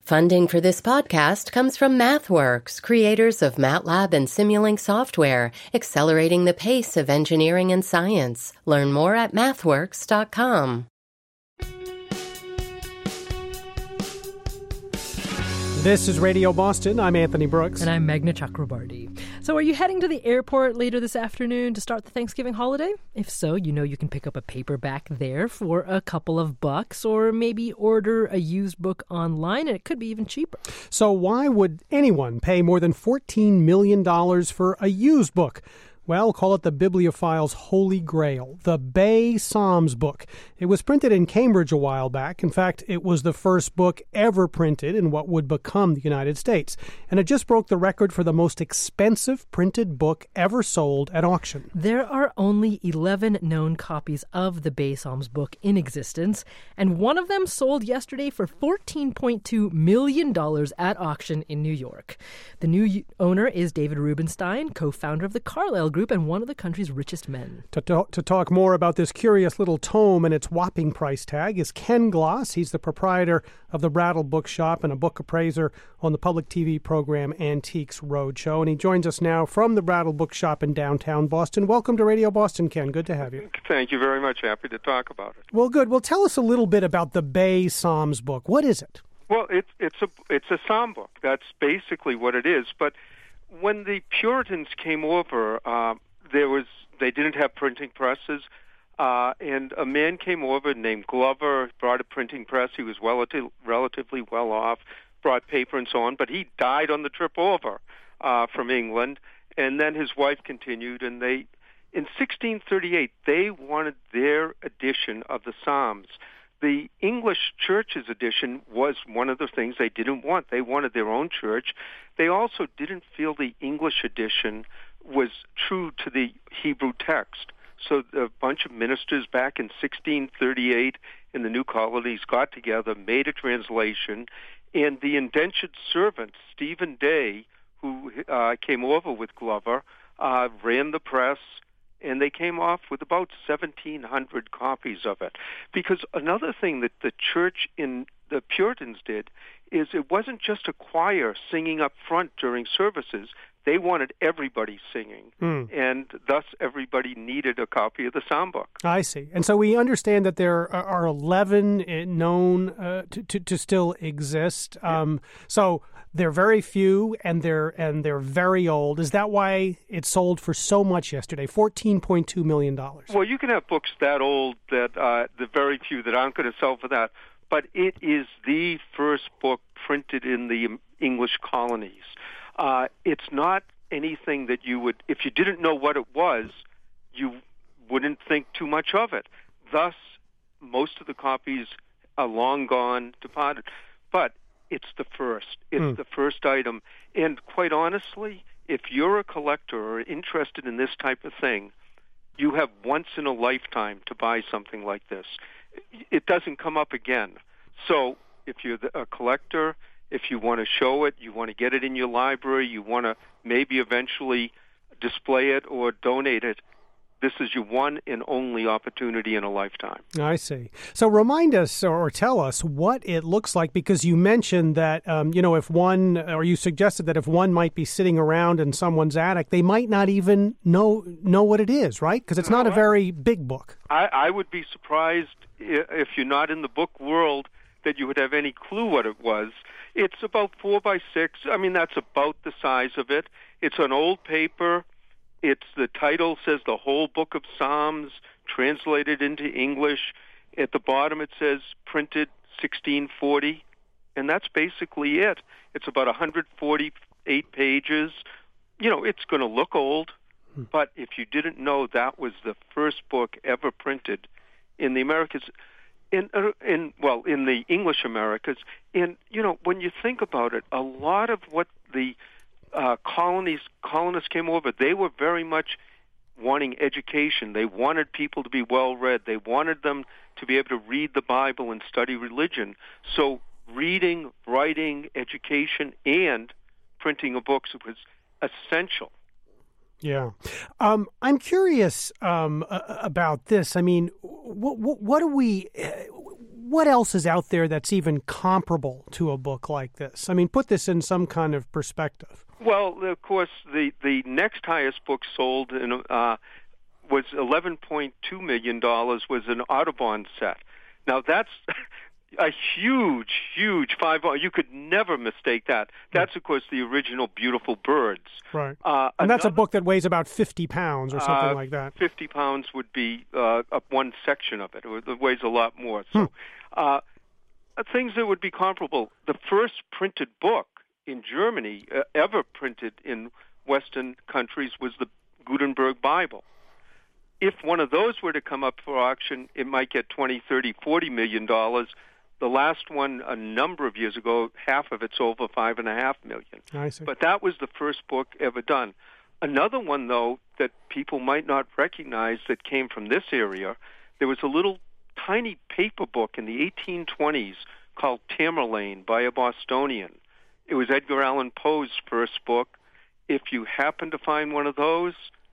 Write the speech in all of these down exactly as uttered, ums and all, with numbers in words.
Funding for this podcast comes from MathWorks, creators of MATLAB and Simulink software, accelerating the pace of engineering and science. Learn more at mathworks dot com. This is Radio Boston. I'm Anthony Brooks. And I'm Meghna Chakrabarty. So are you heading to the airport later this afternoon to start the Thanksgiving holiday? If so, you know you can pick up a paperback there for a couple of bucks, or maybe order a used book online, and it could be even cheaper. So why would anyone pay more than fourteen million dollars for a used book? Well, call it the bibliophile's holy grail, the Bay Psalms book. It was printed in Cambridge a while back. In fact, it was the first book ever printed in what would become the United States. And it just broke the record for the most expensive printed book ever sold at auction. There are only eleven known copies of the Bay Psalms book in existence, and one of them sold yesterday for fourteen point two million dollars at auction in New York. The new owner is David Rubenstein, co-founder of the Carlyle Group and one of the country's richest men. To, to, to talk more about this curious little tome and its whopping price tag is Ken Gloss. He's the proprietor of the Brattle Bookshop and a book appraiser on the public T V program Antiques Roadshow. And he joins us now from the Brattle Bookshop in downtown Boston. Welcome to Radio Boston, Ken. Good to have you. Thank you very much. Happy to talk about it. Well, good. Well, tell us a little bit about the Bay Psalms book. What is it? Well, it's it's a it's a psalm book. That's basically what it is. But when the Puritans came over, uh, there was they didn't have printing presses, uh, and a man came over named Glover, brought a printing press. He was relative, relatively well off, brought paper and so on, but he died on the trip over uh, from England, and then his wife continued, and they, in sixteen thirty-eight, they wanted their edition of the Psalms. The English church's edition was one of the things they didn't want. They wanted their own church. They also didn't feel the English edition was true to the Hebrew text. So a bunch of ministers back in sixteen thirty-eight in the new colonies got together, made a translation, and the indentured servant, Stephen Day, who uh, came over with Glover, uh, ran the press, and they came off with about seventeen hundred copies of it. Because another thing that the church in the Puritans did is it wasn't just a choir singing up front during services. They wanted everybody singing, mm. and thus everybody needed a copy of the psalm book. I see. And so we understand that there are eleven known uh, to, to, to still exist. Um, yeah. So they're very few, and they're and they're very old. Is that why it sold for so much yesterday, fourteen point two million dollars? Well, you can have books that old, that uh, the very few that aren't going to sell for that, but it is the first book printed in the English colonies. Uh, it's not anything that you would, if you didn't know what it was, you wouldn't think too much of it. Thus, most of the copies are long gone, departed. But it's the first. It's mm. the first item. And quite honestly, if you're a collector or interested in this type of thing, you have once in a lifetime to buy something like this. It doesn't come up again. So if you're a collector, if you want to show it, you want to get it in your library, you want to maybe eventually display it or donate it, this is your one and only opportunity in a lifetime. I see. So remind us or tell us what it looks like, because you mentioned that, um, you know, if one, or you suggested that if one might be sitting around in someone's attic, they might not even know know what it is, right? Because it's not a very big book. I, I would be surprised if you're not in the book world that you would have any clue what it was. It's about four by six. I mean, that's about the size of it. It's on old paper. It's the title says the whole book of Psalms translated into English. At the bottom it says printed sixteen forty, and that's basically it. It's about one hundred forty-eight pages. You know, it's going to look old, hmm. but if you didn't know that was the first book ever printed in the Americas, in uh, in well, in the English Americas, and you know, when you think about it, a lot of what the Uh, colonies, colonists came over, they were very much wanting education. They wanted people to be well-read. They wanted them to be able to read the Bible and study religion. So reading, writing, education, and printing of books was essential. Yeah. Um, I'm curious um, uh, about this. I mean, what, what, what do we... Uh, what else is out there that's even comparable to a book like this? I mean, put this in some kind of perspective. Well, of course, the, the next highest book sold in, uh, was eleven point two million dollars, was an Audubon set. Now, that's a huge, huge five. You could never mistake that. That's, of course, the original Beautiful Birds. Right. Uh, and that's another, a book that weighs about fifty pounds or something uh, like that. fifty pounds would be uh, one section of it. It weighs a lot more. So, hmm. uh, things that would be comparable. The first printed book in Germany uh, ever printed in Western countries was the Gutenberg Bible. If one of those were to come up for auction, it might get twenty, thirty, forty million dollars. The last one, a number of years ago, half of it sold for five and a half million. I see. But that was the first book ever done. Another one, though, that people might not recognize that came from this area, there was a little tiny paper book in the eighteen twenties called Tamerlane by a Bostonian. It was Edgar Allan Poe's first book. If you happen to find one of those,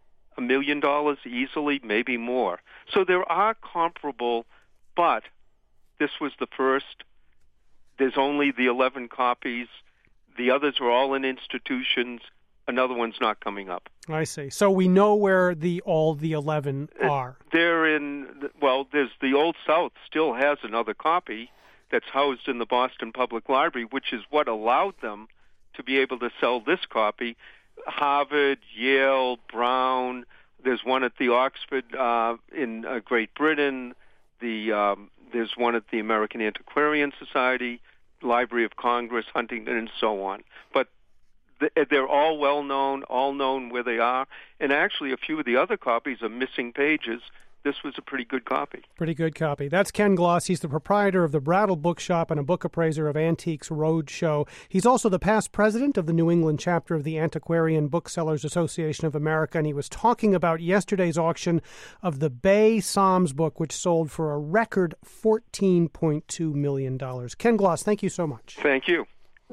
a million dollars easily, maybe more. So there are comparable, but this was the first. There's only the eleven copies. The others are all in institutions. Another one's not coming up. I see. So we know where the all the eleven are. They're in, well, there's the Old South still has another copy that's housed in the Boston Public Library, which is what allowed them to be able to sell this copy. Harvard, Yale, Brown. There's one at the Oxford uh, in uh, Great Britain. The um, there's one at the American Antiquarian Society, Library of Congress, Huntington, and so on. But th- they're all well known, all known where they are. And actually, a few of the other copies are missing pages. This was a pretty good copy. Pretty good copy. That's Ken Gloss. He's the proprietor of the Brattle Bookshop and a book appraiser of Antiques Roadshow. He's also the past president of the New England chapter of the Antiquarian Booksellers Association of America, and he was talking about yesterday's auction of the Bay Psalms book, which sold for a record fourteen point two million dollars. Ken Gloss, thank you so much. Thank you.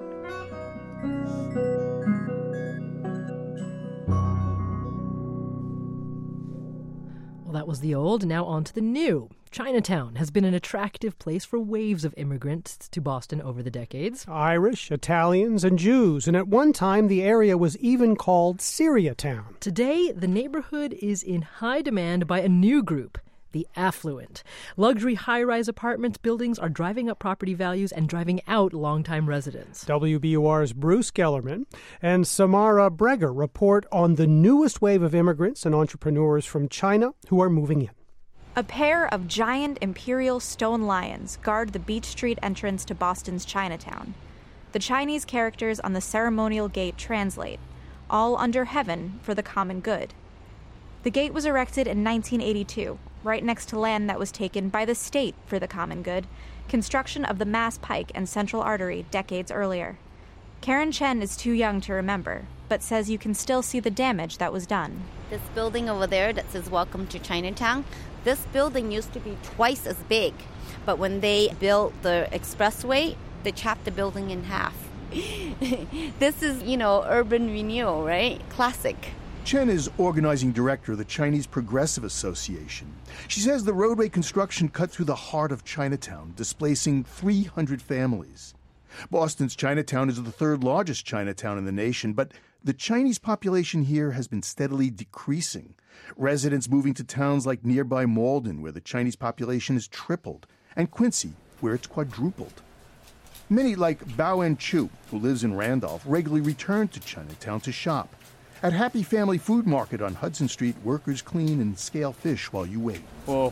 Well, that was the old. Now on to the new. Chinatown has been an attractive place for waves of immigrants to Boston over the decades. Irish, Italians, and Jews, and at one time the area was even called Syriatown. Today, the neighborhood is in high demand by a new group, the affluent. Luxury high-rise apartment buildings are driving up property values and driving out longtime residents. W B U R's Bruce Gellerman and Samara Breger report on the newest wave of immigrants and entrepreneurs from China who are moving in. A pair of giant imperial stone lions guard the Beach Street entrance to Boston's Chinatown. The Chinese characters on the ceremonial gate translate, all under heaven for the common good. The gate was erected in nineteen eighty-two, right next to land that was taken by the state for the common good, construction of the Mass Pike and Central Artery decades earlier. Karen Chen is too young to remember, but says you can still see the damage that was done. This building over there that says Welcome to Chinatown, this building used to be twice as big, but when they built the expressway, they chopped the building in half. This is, you know, urban renewal, right? Classic. Chen is organizing director of the Chinese Progressive Association. She says the roadway construction cut through the heart of Chinatown, displacing three hundred families. Boston's Chinatown is the third largest Chinatown in the nation, but the Chinese population here has been steadily decreasing. Residents moving to towns like nearby Malden, where the Chinese population has tripled, and Quincy, where it's quadrupled. Many, like Bao En Chu, who lives in Randolph, regularly return to Chinatown to shop. At Happy Family Food Market on Hudson Street, workers clean and scale fish while you wait. I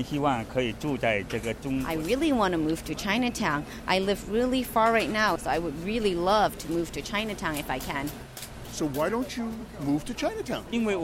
really want to move to Chinatown. I live really far right now, so I would really love to move to Chinatown if I can. So why don't you move to Chinatown?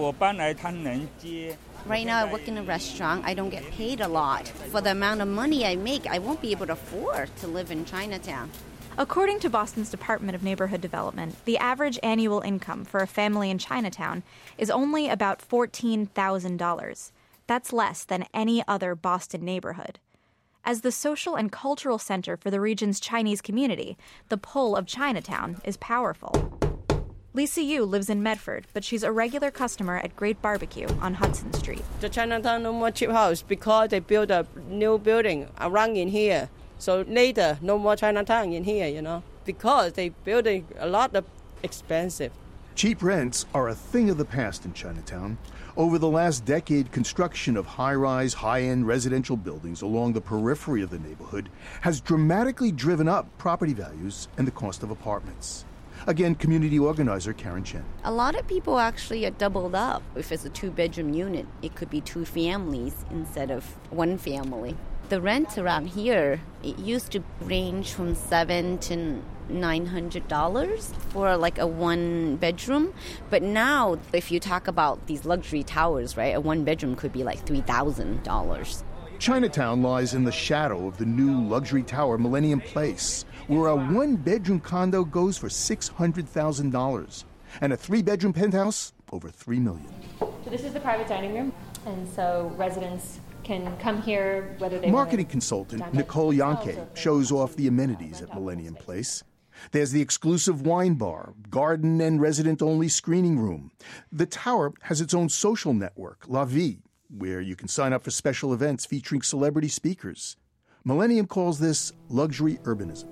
Right now I work in a restaurant. I don't get paid a lot. For the amount of money I make, I won't be able to afford to live in Chinatown. According to Boston's Department of Neighborhood Development, the average annual income for a family in Chinatown is only about fourteen thousand dollars. That's less than any other Boston neighborhood. As the social and cultural center for the region's Chinese community, the pull of Chinatown is powerful. Lisa Yu lives in Medford, but she's a regular customer at Great Barbecue on Hudson Street. The Chinatown no more cheap house because they built a new building around in here. So later, no more Chinatown in here, you know, because they building a lot of expensive. Cheap rents are a thing of the past in Chinatown. Over the last decade, construction of high-rise, high-end residential buildings along the periphery of the neighborhood has dramatically driven up property values and the cost of apartments. Again, community organizer Karen Chen. A lot of people actually are doubled up. If it's a two-bedroom unit, it could be two families instead of one family. The rent around here, it used to range from seven to nine hundred dollars for like a one bedroom. But now, if you talk about these luxury towers, right, a one bedroom could be like three thousand dollars. Chinatown lies in the shadow of the new luxury tower, Millennium Place, where a one-bedroom condo goes for six hundred thousand dollars, and a three-bedroom penthouse over three million dollars. So this is the private dining room, and so residents can come here whether they Marketing want to consultant Nicole Yankee shows off the amenities at Millennium Place. There's the exclusive wine bar, garden and resident-only screening room. The tower has its own social network, La Vie, where you can sign up for special events featuring celebrity speakers. Millennium calls this luxury urbanism.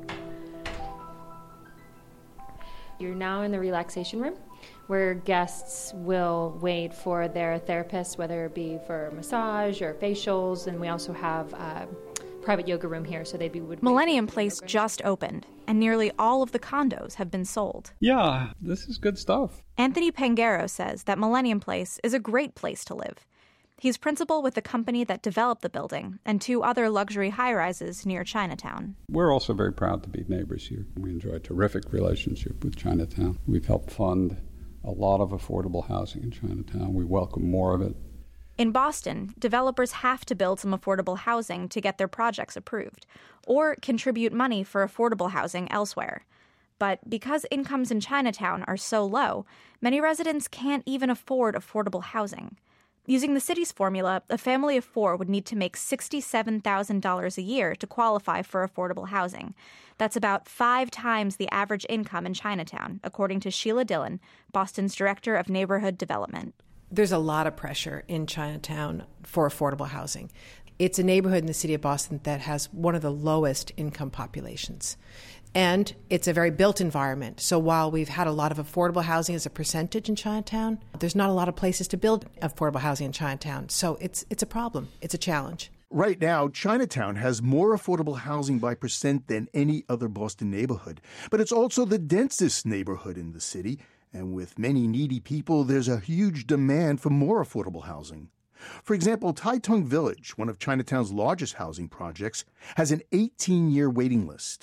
You're now in the relaxation room, where guests will wait for their therapist, whether it be for massage or facials, and we also have a private yoga room here, so they would. Millennium Place just opened, and nearly all of the condos have been sold. Yeah, this is good stuff. Anthony Pangaro says that Millennium Place is a great place to live. He's principal with the company that developed the building and two other luxury high-rises near Chinatown. We're also very proud to be neighbors here. We enjoy a terrific relationship with Chinatown. We've helped fund a lot of affordable housing in Chinatown. We welcome more of it. In Boston, developers have to build some affordable housing to get their projects approved, or contribute money for affordable housing elsewhere. But because incomes in Chinatown are so low, many residents can't even afford affordable housing. Using the city's formula, a family of four would need to make sixty-seven thousand dollars a year to qualify for affordable housing. That's about five times the average income in Chinatown, according to Sheila Dillon, Boston's Director of Neighborhood Development. There's a lot of pressure in Chinatown for affordable housing. It's a neighborhood in the city of Boston that has one of the lowest income populations. And it's a very built environment. So while we've had a lot of affordable housing as a percentage in Chinatown, there's not a lot of places to build affordable housing in Chinatown. So it's it's a problem. It's a challenge. Right now, Chinatown has more affordable housing by percent than any other Boston neighborhood. But it's also the densest neighborhood in the city. And with many needy people, there's a huge demand for more affordable housing. For example, Tai Tung Village, one of Chinatown's largest housing projects, has an eighteen-year waiting list.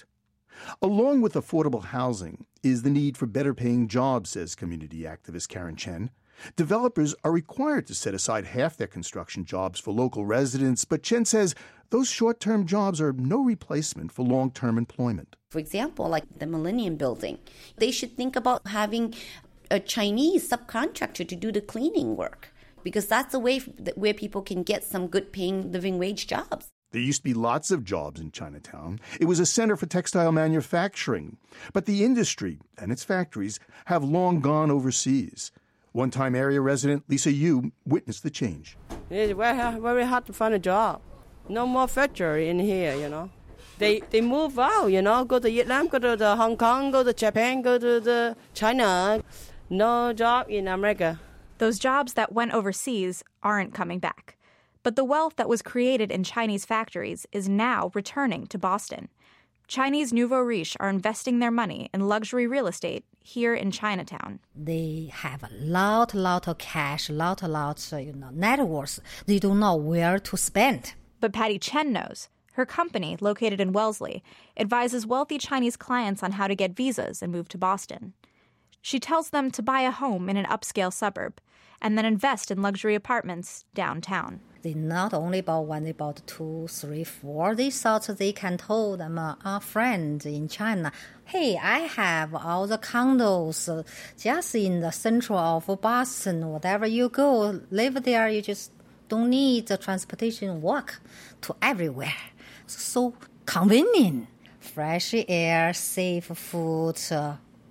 Along with affordable housing is the need for better-paying jobs, says community activist Karen Chen. Developers are required to set aside half their construction jobs for local residents, but Chen says those short-term jobs are no replacement for long-term employment. For example, like the Millennium Building, they should think about having a Chinese subcontractor to do the cleaning work, because that's a way where people can get some good-paying living wage jobs. There used to be lots of jobs in Chinatown. It was a center for textile manufacturing. But the industry and its factories have long gone overseas. One-time area resident Lisa Yu witnessed the change. It's very, very hard to find a job. No more factory in here, you know. They they move out, you know, go to Vietnam, go to the Hong Kong, go to Japan, go to the China. No job in America. Those jobs that went overseas aren't coming back. But the wealth that was created in Chinese factories is now returning to Boston. Chinese nouveau riche are investing their money in luxury real estate here in Chinatown. They have a lot, lot of cash, lot, lot, you know, net worth. They don't know where to spend. But Patty Chen knows. Her company, located in Wellesley, advises wealthy Chinese clients on how to get visas and move to Boston. She tells them to buy a home in an upscale suburb and then invest in luxury apartments downtown. They not only bought one, they bought two, three, four. They thought they can tell them, uh, our friends in China, hey, I have all the condos uh, just in the central of Boston. Whatever you go, live there, you just don't need the transportation walk to everywhere. So convenient. Fresh air, safe food, uh,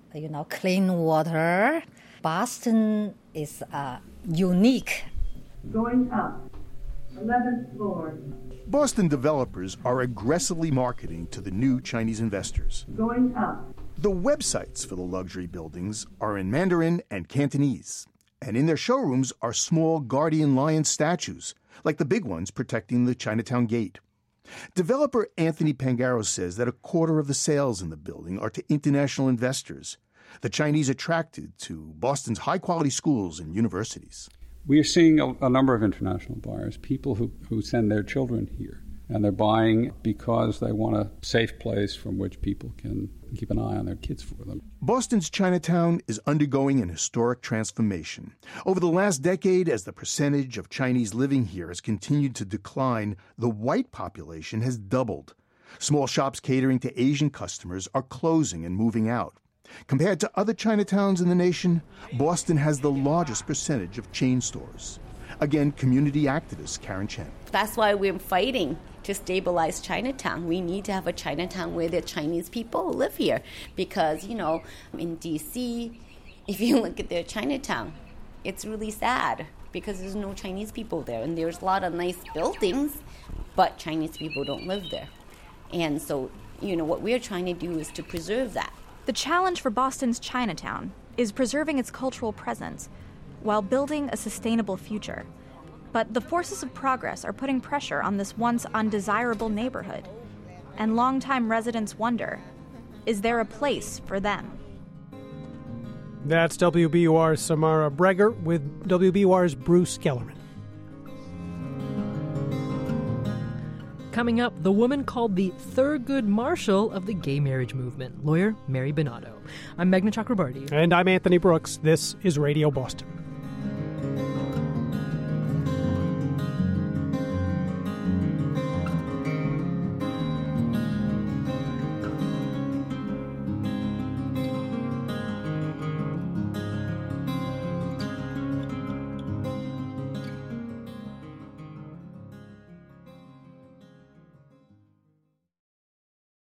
you know, clean water. Boston is uh, unique. Going up, eleventh floor. Boston developers are aggressively marketing to the new Chinese investors. Going up. The websites for the luxury buildings are in Mandarin and Cantonese. And in their showrooms are small guardian lion statues, like the big ones protecting the Chinatown Gate. Developer Anthony Pangaro says that a quarter of the sales in the building are to international investors, the Chinese attracted to Boston's high-quality schools and universities. We are seeing a, a number of international buyers, people who, who send their children here. And they're buying because they want a safe place from which people can keep an eye on their kids for them. Boston's Chinatown is undergoing an historic transformation. Over the last decade, as the percentage of Chinese living here has continued to decline, the white population has doubled. Small shops catering to Asian customers are closing and moving out. Compared to other Chinatowns in the nation, Boston has the largest percentage of chain stores. Again, community activist Karen Chen. That's why we're fighting to stabilize Chinatown. We need to have a Chinatown where the Chinese people live here. Because, you know, in D C, if you look at their Chinatown, it's really sad because there's no Chinese people there. And there's a lot of nice buildings, but Chinese people don't live there. And so, you know, what we're trying to do is to preserve that. The challenge for Boston's Chinatown is preserving its cultural presence while building a sustainable future. But the forces of progress are putting pressure on this once undesirable neighborhood. And longtime residents wonder, is there a place for them? That's W B U R's Samara Breger with W B U R's Bruce Gellerman. Coming up, the woman called the Thurgood Marshall of the gay marriage movement, lawyer Mary Benado. I'm Meghna Chakrabarti. And I'm Anthony Brooks. This is Radio Boston.